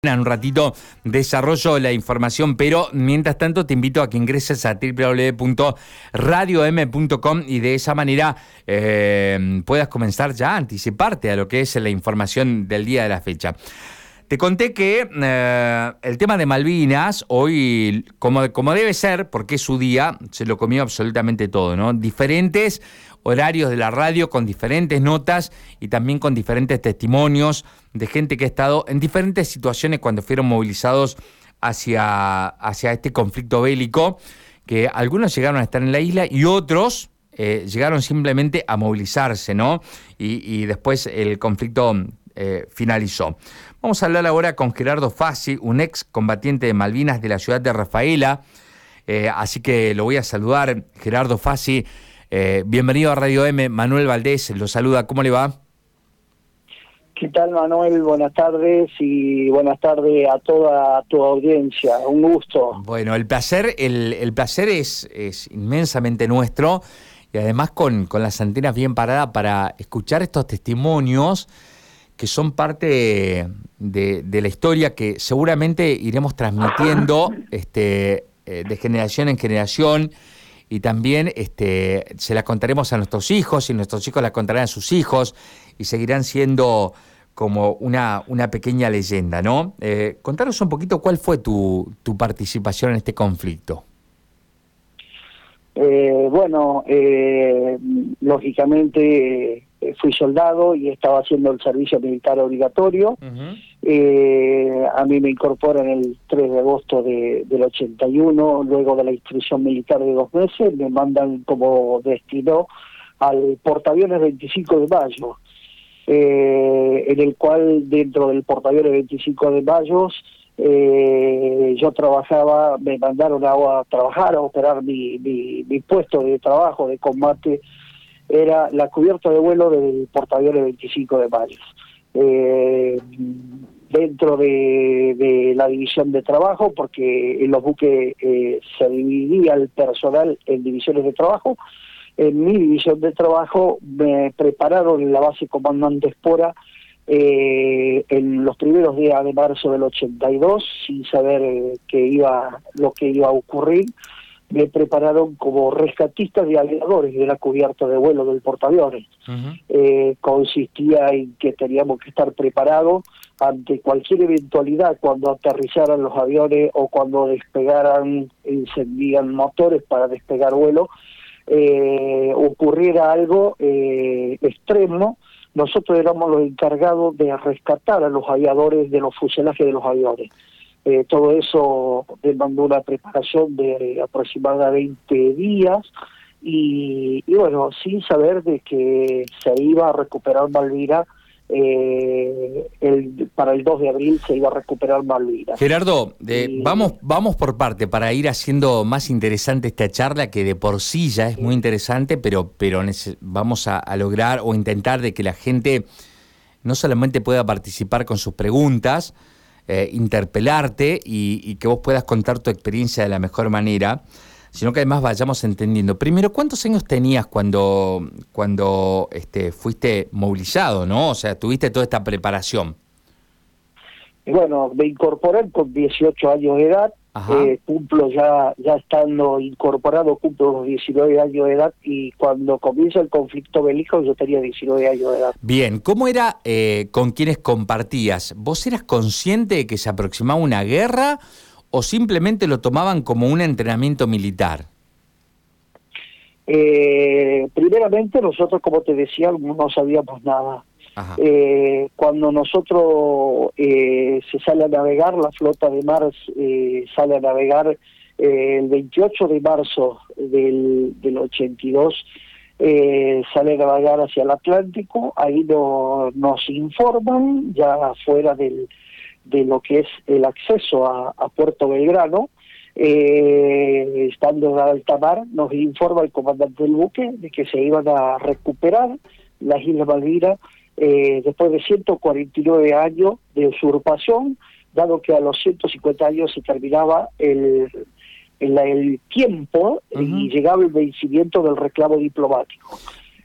En un ratito desarrollo la información, pero mientras tanto te invito a que ingreses a www.radiom.com y de esa manera puedas comenzar ya a anticiparte a lo que es la información del día de la fecha. Te conté que el tema de Malvinas, hoy, como debe ser, porque es su día, se lo comió absolutamente todo, ¿no? Diferentes horarios de la radio, con diferentes notas y también con diferentes testimonios de gente que ha estado en diferentes situaciones cuando fueron movilizados hacia este conflicto bélico, que algunos llegaron a estar en la isla y otros llegaron simplemente a movilizarse, ¿no? Y después el conflicto finalizó. Vamos a hablar ahora con Gerardo Fassi, un ex combatiente de Malvinas de la ciudad de Rafaela, así que lo voy a saludar. Gerardo Fassi, bienvenido a Radio M. Manuel Valdés lo saluda, ¿cómo le va? ¿Qué tal, Manuel? Buenas tardes y buenas tardes a toda tu audiencia. Un gusto. Bueno, el placer es inmensamente nuestro y además con las antenas bien paradas para escuchar estos testimonios que son parte de la historia que seguramente iremos transmitiendo de generación en generación, y también se la contaremos a nuestros hijos y nuestros hijos la contarán a sus hijos y seguirán siendo como una pequeña leyenda, ¿no? Contanos un poquito cuál fue tu participación en este conflicto. Lógicamente fui soldado y estaba haciendo el servicio militar obligatorio. Uh-huh. A mí me incorporan el 3 de agosto del 81, luego de la instrucción militar de 2 meses, me mandan como destino al portaaviones 25 de Mayo, en el cual dentro del portaaviones 25 de Mayo yo trabajaba, me mandaron a trabajar, a operar mi puesto de trabajo, de combate, era la cubierta de vuelo del portaaviones 25 de Mayo. Dentro de la división de trabajo, porque en los buques se dividía el personal en divisiones de trabajo. En mi división de trabajo me prepararon en la base Comandante Espora en los primeros días de marzo del 82, sin saber lo que iba a ocurrir. Me prepararon como rescatistas de aviadores de la cubierta de vuelo del portaaviones. Uh-huh. Consistía en que teníamos que estar preparados ante cualquier eventualidad cuando aterrizaran los aviones o cuando despegaran, encendían motores para despegar vuelo, ocurriera algo extremo. Nosotros éramos los encargados de rescatar a los aviadores de los fuselajes de los aviones. Todo eso demandó una preparación de aproximadamente 20 días y bueno, sin saber de que se iba a recuperar Malvinas, para el 2 de abril se iba a recuperar Malvinas. Gerardo, vamos por parte para ir haciendo más interesante esta charla, que de por sí ya es muy interesante, pero vamos a lograr o intentar de que la gente no solamente pueda participar con sus preguntas, interpelarte y que vos puedas contar tu experiencia de la mejor manera, sino que además vayamos entendiendo. Primero, ¿cuántos años tenías cuando fuiste movilizado, no? O sea, tuviste toda esta preparación. Bueno, me incorporé con 18 años de edad. Cumplo ya estando incorporado, cumplo los 19 años de edad, y cuando comienza el conflicto bélico yo tenía 19 años de edad. Bien, ¿cómo era con quienes compartías? ¿Vos eras consciente de que se aproximaba una guerra o simplemente lo tomaban como un entrenamiento militar? Primeramente nosotros, como te decía, no sabíamos nada. Cuando nosotros se sale a navegar, la flota de mar sale a navegar el 28 de marzo del 82, sale a navegar hacia el Atlántico. Ahí nos informan, ya fuera de lo que es el acceso a Puerto Belgrano, estando en alta mar, nos informa el comandante del buque de que se iban a recuperar las Islas Malvinas después de 149 años de usurpación, dado que a los 150 años se terminaba el tiempo. Uh-huh. Y llegaba el vencimiento del reclamo diplomático.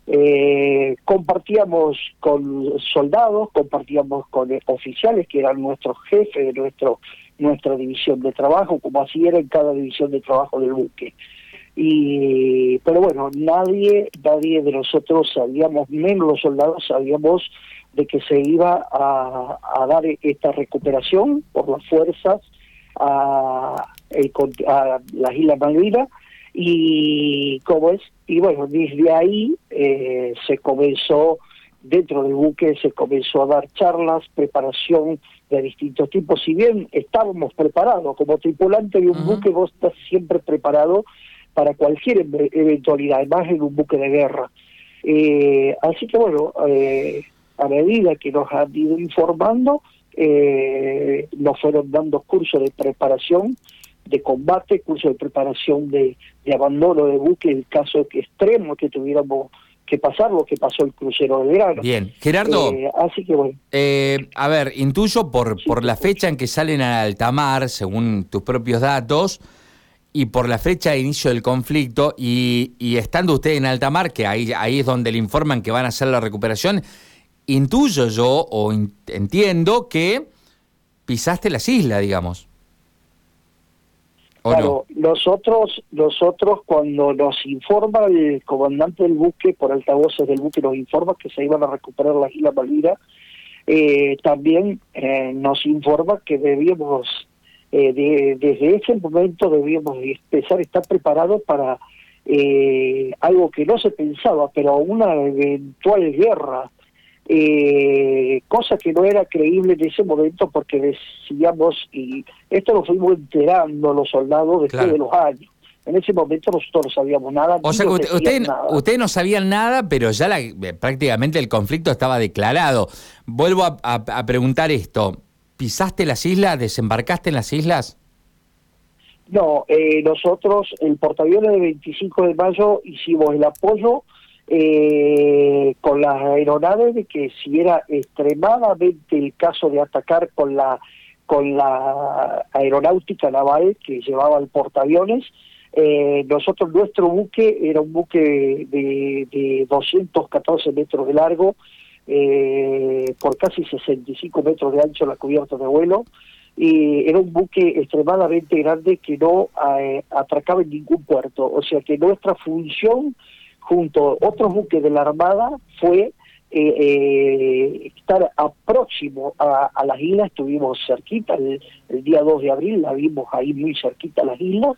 Compartíamos con soldados, compartíamos con oficiales que eran nuestros jefes de nuestra división de trabajo, como así era en cada división de trabajo del buque. Pero bueno, nadie de nosotros sabíamos, menos los soldados, sabíamos de que se iba a dar esta recuperación por las fuerzas a las Islas Malvinas. Y bueno, desde ahí se comenzó, dentro del buque se comenzó a dar charlas, preparación de distintos tipos. Si bien estábamos preparados, como tripulante de un buque vos estás siempre preparado para cualquier eventualidad, además en un buque de guerra. Así que bueno, a medida que nos han ido informando, nos fueron dando cursos de preparación de combate, curso de preparación de abandono de buque, en caso extremo que tuviéramos que pasar, lo que pasó el crucero de verano. Bien, Gerardo, así que bueno. A ver, intuyo por la fecha en que salen a alta mar, según tus propios datos, y por la fecha de inicio del conflicto, y estando usted en alta mar, que ahí es donde le informan que van a hacer la recuperación, intuyo yo, entiendo que pisaste las islas, digamos. Claro, no? nosotros cuando nos informa el comandante del buque, por altavoces del buque nos informa que se iban a recuperar las Islas Malvinas, también nos informa que debíamos, desde ese momento debíamos empezar a estar preparados para algo que no se pensaba, pero una eventual guerra, cosa que no era creíble en ese momento, porque decíamos, y esto lo fuimos enterando los soldados después de los años. En ese momento nosotros no sabíamos nada. O sea que ustedes no sabían nada, pero ya prácticamente el conflicto estaba declarado. Vuelvo a preguntar esto. ¿Pisaste las islas? ¿Desembarcaste en las islas? No, nosotros, el portaaviones de 25 de mayo, hicimos el apoyo con las aeronaves, de que si era extremadamente el caso de atacar con la aeronáutica naval que llevaba el portaaviones, nosotros, nuestro buque era un buque de 214 metros de largo, por casi 65 metros de ancho la cubierta de vuelo, y era un buque extremadamente grande que no atracaba en ningún puerto. O sea que nuestra función, junto a otros buques de la Armada, fue estar próximo a las islas. Estuvimos cerquita, el día 2 de abril la vimos ahí muy cerquita a las islas,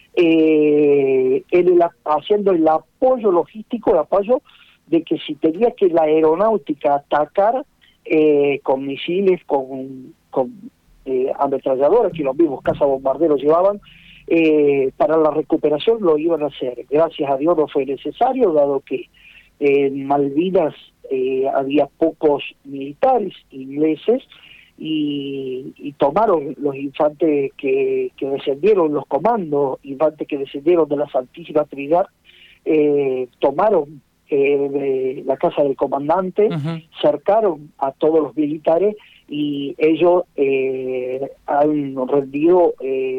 haciendo el apoyo logístico, el apoyo de que si tenía que la aeronáutica atacar con misiles, con ametralladoras, que los mismos cazabombarderos llevaban, para la recuperación lo iban a hacer. Gracias a Dios no fue necesario, dado que en Malvinas había pocos militares ingleses, y tomaron los infantes que descendieron, los comandos infantes que descendieron de la Santísima Trinidad, tomaron la casa del comandante, cercaron a todos los militares, y ellos se han rendido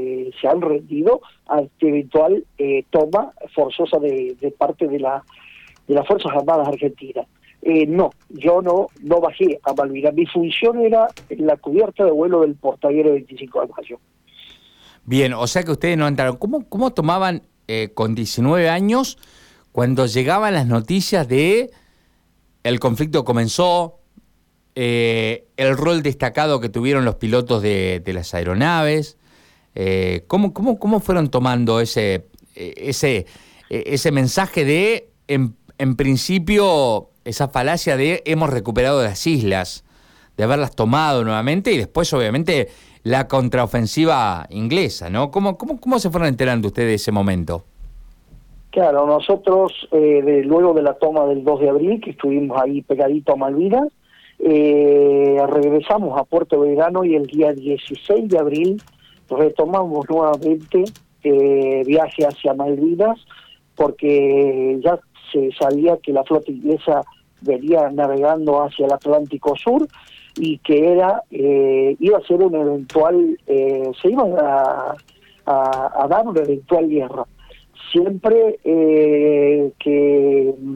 ante eventual toma forzosa de parte de las Fuerzas Armadas Argentinas. No, yo no bajé a Malvinas. Mi función era la cubierta de vuelo del portaaviones 25 de mayo. Bien, o sea que ustedes no entraron. ¿Cómo tomaban con 19 años cuando llegaban las noticias de el conflicto comenzó, el rol destacado que tuvieron los pilotos de las aeronaves? ¿Cómo fueron tomando ese mensaje de, en principio, esa falacia de hemos recuperado las islas, de haberlas tomado nuevamente, y después, obviamente, la contraofensiva inglesa, ¿no? ¿Cómo se fueron enterando ustedes de ese momento? Claro, nosotros, luego de la toma del 2 de abril, que estuvimos ahí pegadito a Malvinas, regresamos a Puerto Belgrano, y el día 16 de abril retomamos nuevamente viaje hacia Malvinas, porque ya se sabía que la flota inglesa venía navegando hacia el Atlántico Sur, y que iba a ser un eventual, se iban a dar una eventual guerra. Siempre que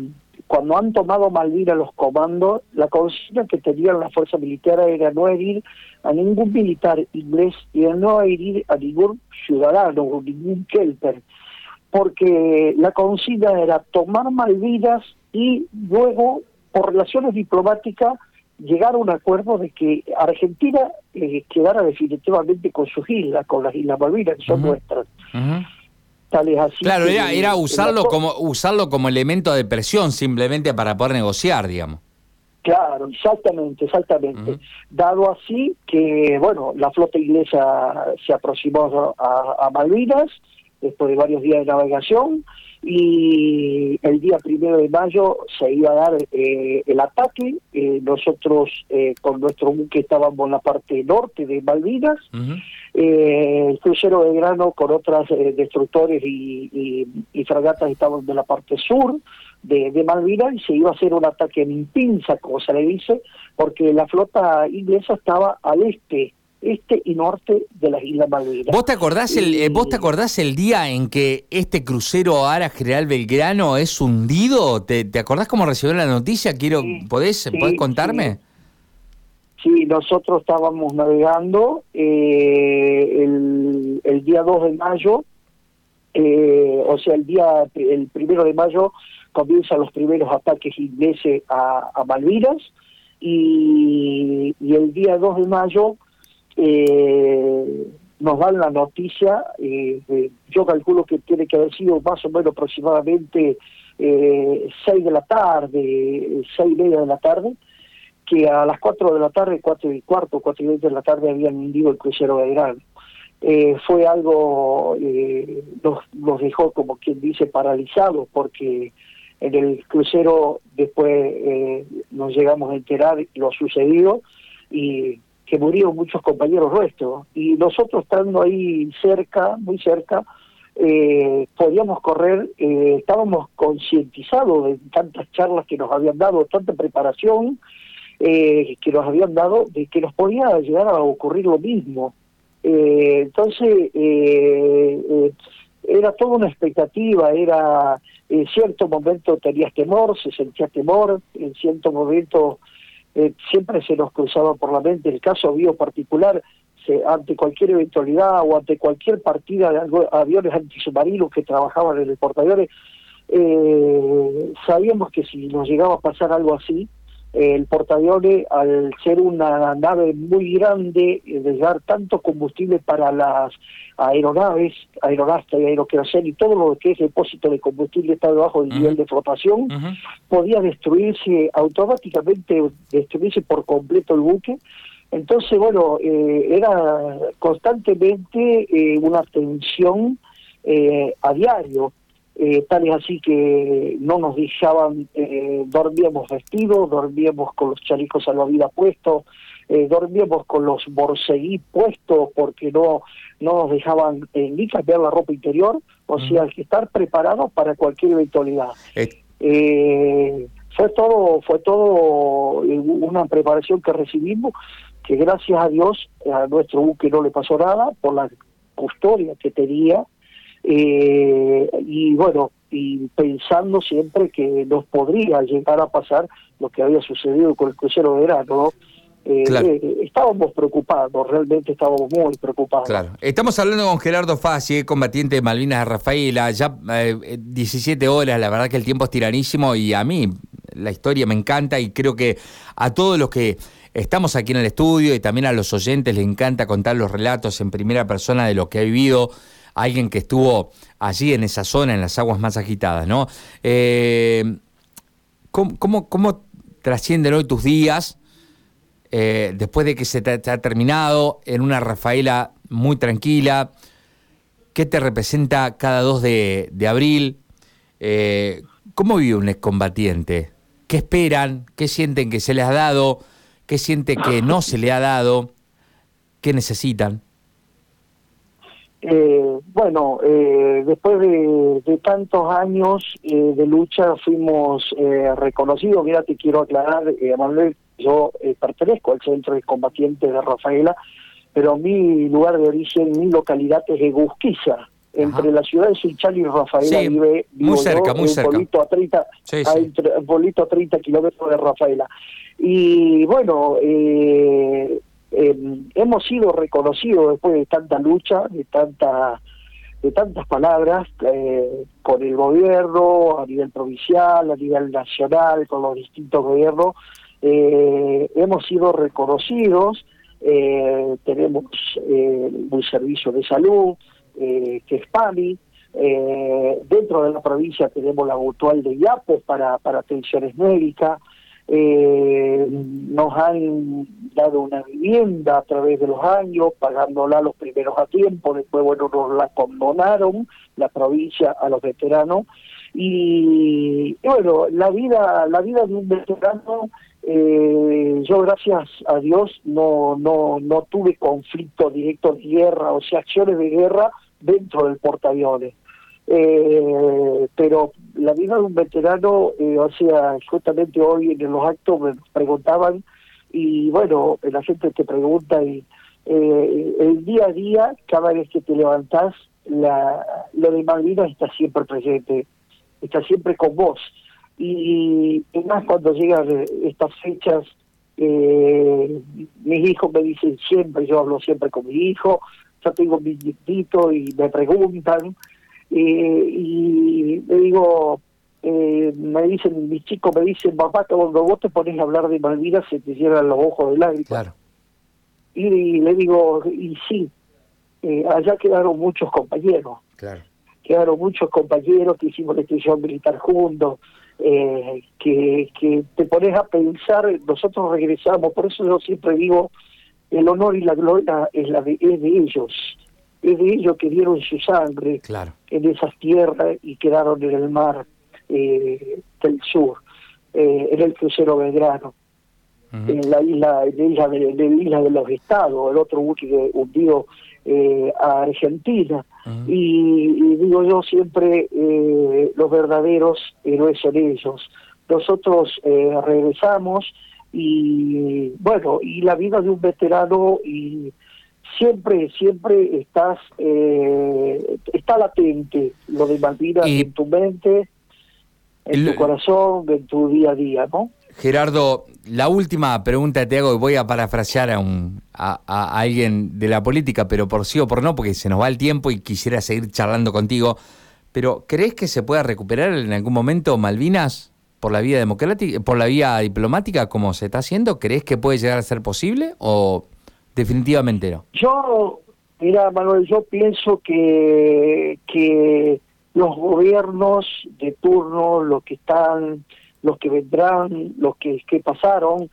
cuando han tomado Malvinas los comandos, la consigna que tenían las fuerzas militares era no herir a ningún militar inglés y no herir a ningún ciudadano o ningún kelper, porque la consigna era tomar Malvinas y luego, por relaciones diplomáticas, llegar a un acuerdo de que Argentina quedara definitivamente con sus islas, con las Islas Malvinas, que son nuestras. Tal es así. Claro, era usarlo como elemento de presión simplemente para poder negociar, digamos. Claro, exactamente. Dado así que, bueno, la flota inglesa se aproximó a Malvinas después de varios días de navegación, y el día 1 de mayo se iba a dar el ataque. Nosotros con nuestro buque estábamos en la parte norte de Malvinas, el crucero Belgrano con otras destructores y fragatas estaban de la parte sur de Malvinas, y se iba a hacer un ataque en pinza, como se le dice, porque la flota inglesa estaba al este y norte de las Islas Malvinas. ¿Vos te acordás el día en que este crucero Ara General Belgrano es hundido? ¿Te acordás cómo recibió la noticia? ¿Podés contarme? Sí, nosotros estábamos navegando el día 2 de mayo, o sea, el 1 de mayo comienzan los primeros ataques ingleses a Malvinas, y el día 2 de mayo nos dan la noticia, yo calculo que tiene que haber sido más o menos aproximadamente 6 de la tarde, 6:30 de la tarde, que a las 4 de la tarde, 4:15, 4:20 de la tarde habían hundido el crucero Belgrano. Fue algo, nos dejó, como quien dice, paralizados, porque en el crucero después nos llegamos a enterar lo sucedido, y que murieron muchos compañeros nuestros, y nosotros estando ahí cerca, muy cerca, podíamos correr, estábamos concientizados de tantas charlas que nos habían dado, tanta preparación que nos habían dado, de que nos podía llegar a ocurrir lo mismo. Entonces era toda una expectativa, era en cierto momento tenías temor, se sentía temor, en cierto momento siempre se nos cruzaba por la mente el caso mío particular, ante cualquier eventualidad o ante cualquier partida de aviones antisubmarinos que trabajaban en el portaaviones, sabíamos que si nos llegaba a pasar algo así, el portaaviones, al ser una nave muy grande, de dar tanto combustible para las aeronaves, aeronafta y aeroqueroseno y todo lo que es depósito de combustible está debajo del nivel de flotación, podía destruirse automáticamente, destruirse por completo el buque. Entonces, bueno, era constantemente una tensión a diario. Tal es así que no nos dejaban, dormíamos vestidos, dormíamos con los chalecos salvavidas puestos, dormíamos con los borseguí puestos, porque no nos dejaban ni cambiar la ropa interior, o sea, hay que estar preparados para cualquier eventualidad. Fue todo una preparación que recibimos, que gracias a Dios a nuestro buque no le pasó nada por la custodia que tenía. Y bueno, y pensando siempre que nos podría llegar a pasar lo que había sucedido con el crucero de verano, ¿no? Claro. Estábamos preocupados, realmente estábamos muy preocupados. Claro. Estamos hablando con Gerardo Fassi, combatiente de Malvinas de Rafaela, ya 17 horas, la verdad que el tiempo es tiranísimo, y a mí la historia me encanta, y creo que a todos los que estamos aquí en el estudio y también a los oyentes les encanta contar los relatos en primera persona de lo que ha vivido alguien que estuvo allí en esa zona, en las aguas más agitadas, ¿no? ¿Cómo trascienden hoy tus días después de que se te ha terminado en una Rafaela muy tranquila? ¿Qué te representa cada 2 de abril? ¿Cómo vive un excombatiente? ¿Qué esperan? ¿Qué sienten que se les ha dado? ¿Qué sienten que no se le ha dado? ¿Qué necesitan? Bueno, después de tantos años de lucha fuimos reconocidos. Mira, te quiero aclarar, Manuel, yo pertenezco al Centro de Combatientes de Rafaela, pero mi lugar de origen, mi localidad es Egusquiza, entre la ciudad de Sunchales y Rafaela. Sí, muy cerca, muy cerca. Pueblito a 30, un pueblito a 30 kilómetros de Rafaela. Y bueno, hemos sido reconocidos después de tanta lucha, de tantas palabras, con el gobierno, a nivel provincial, a nivel nacional, con los distintos gobiernos, hemos sido reconocidos. Tenemos un servicio de salud, que es PAMI. Dentro de la provincia tenemos la mutual de Iapos para atenciones médicas. Nos han dado una vivienda a través de los años, pagándola los primeros a tiempo, después bueno nos la condonaron la provincia a los veteranos, y bueno, la vida de un veterano, yo gracias a Dios no tuve conflicto directo de guerra, o sea, acciones de guerra dentro del portaaviones. Pero la vida de un veterano, o sea, justamente hoy en los actos me preguntaban, y bueno, la gente te pregunta, y el día a día, cada vez que te levantás, lo de Malvinas está siempre presente, está siempre con vos, y más cuando llegan estas fechas, mis hijos me dicen siempre, yo hablo siempre con mi hijo, yo tengo mis nietitos y me preguntan, y le digo, mis chicos me dicen, papá, cuando vos te pones a hablar de Malvinas se te cierran los ojos de lágrimas. Claro. Y le digo, y sí, allá quedaron muchos compañeros. Claro. Quedaron muchos compañeros que hicimos la institución militar juntos, que te pones a pensar, nosotros regresamos, por eso yo siempre digo, el honor y la gloria es de ellos que dieron su sangre, claro, en esas tierras y quedaron en el mar del sur, en el crucero Belgrano, en la isla de los Estados, el otro buque hundido a Argentina, y digo yo siempre, los verdaderos héroes son ellos. Nosotros regresamos, y bueno, y la vida de un veterano, y siempre está latente lo de Malvinas en tu mente, en tu corazón, en tu día a día, ¿no? Gerardo, la última pregunta te hago, y voy a parafrasear a alguien de la política, pero por sí o por no, porque se nos va el tiempo y quisiera seguir charlando contigo, pero ¿crees que se pueda recuperar en algún momento Malvinas por la vía democrática, por la vía diplomática, como se está haciendo? ¿Crees que puede llegar a ser posible o definitivamente no? Mira, Manuel, yo pienso que los gobiernos de turno, los que están, los que vendrán, los que pasaron,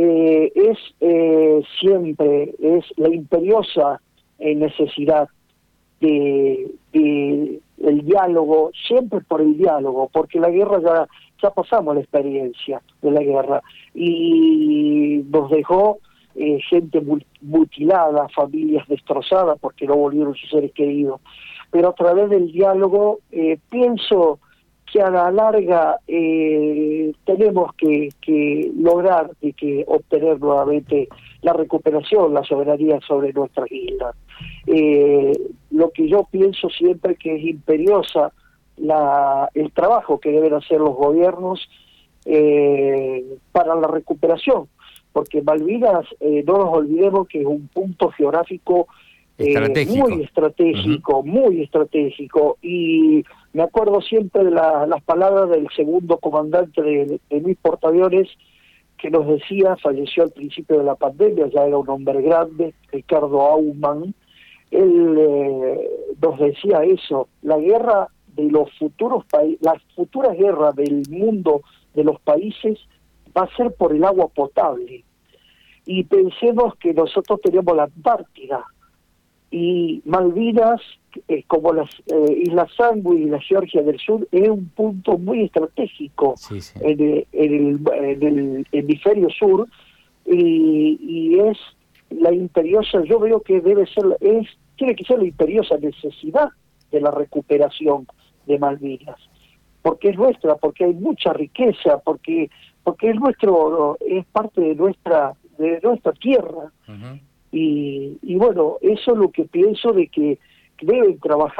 siempre es la imperiosa necesidad de el diálogo, siempre por el diálogo, porque la guerra ya pasamos la experiencia de la guerra y nos dejó gente mutilada, familias destrozadas porque no volvieron sus seres queridos, pero a través del diálogo pienso que a la larga tenemos que lograr obtener nuevamente la recuperación, la soberanía sobre nuestras islas. Lo que yo pienso siempre que es imperiosa el trabajo que deben hacer los gobiernos para la recuperación, porque Malvinas, no nos olvidemos que es un punto geográfico muy estratégico, y me acuerdo siempre de las palabras del segundo comandante de Luis Portaaviones, que nos decía, falleció al principio de la pandemia, ya era un hombre grande, Ricardo Aumann. Él nos decía eso, la guerra de los futuros las futuras guerras del mundo de los países va a ser por el agua potable, y pensemos que nosotros tenemos la Antártida, y Malvinas, como las Islas Sandwich y la Georgia del Sur, es un punto muy estratégico en el hemisferio sur, y es la imperiosa, yo veo que tiene que ser la imperiosa necesidad de la recuperación de Malvinas, porque es nuestra, porque hay mucha riqueza, porque es parte de nuestra tierra. Y bueno, eso es lo que pienso, de que deben trabajar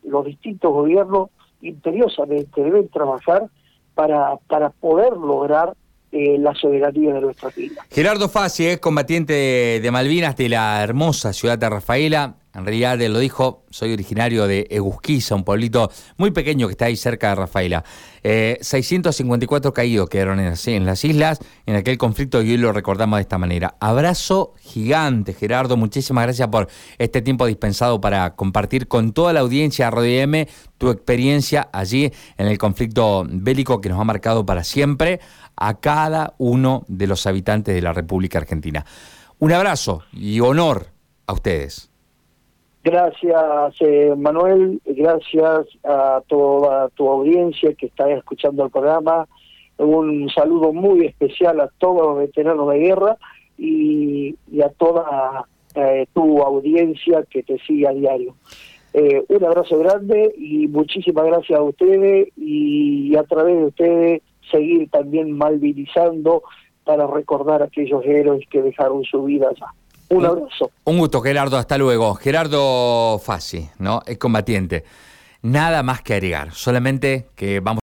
los distintos gobiernos imperiosamente deben trabajar para poder lograr la soberanía de nuestra isla. Gerardo Fassi es combatiente de Malvinas de la hermosa ciudad de Rafaela. En realidad, él lo dijo, soy originario de Egusquiza, un pueblito muy pequeño que está ahí cerca de Rafaela. 654 caídos quedaron en las islas en aquel conflicto y hoy lo recordamos de esta manera. Abrazo gigante, Gerardo. Muchísimas gracias por este tiempo dispensado para compartir con toda la audiencia de Radio M tu experiencia allí en el conflicto bélico que nos ha marcado para siempre a cada uno de los habitantes de la República Argentina. Un abrazo y honor a ustedes. Gracias, Manuel, gracias a toda tu audiencia que está escuchando el programa. Un saludo muy especial a todos los veteranos de guerra y a toda tu audiencia que te sigue a diario. Un abrazo grande y muchísimas gracias a ustedes, y a través de ustedes seguir también malvinizando para recordar a aquellos héroes que dejaron su vida allá. Un abrazo. Un gusto, Gerardo. Hasta luego. Gerardo Fassi, ¿no? Es combatiente. Nada más que agregar. Solamente que vamos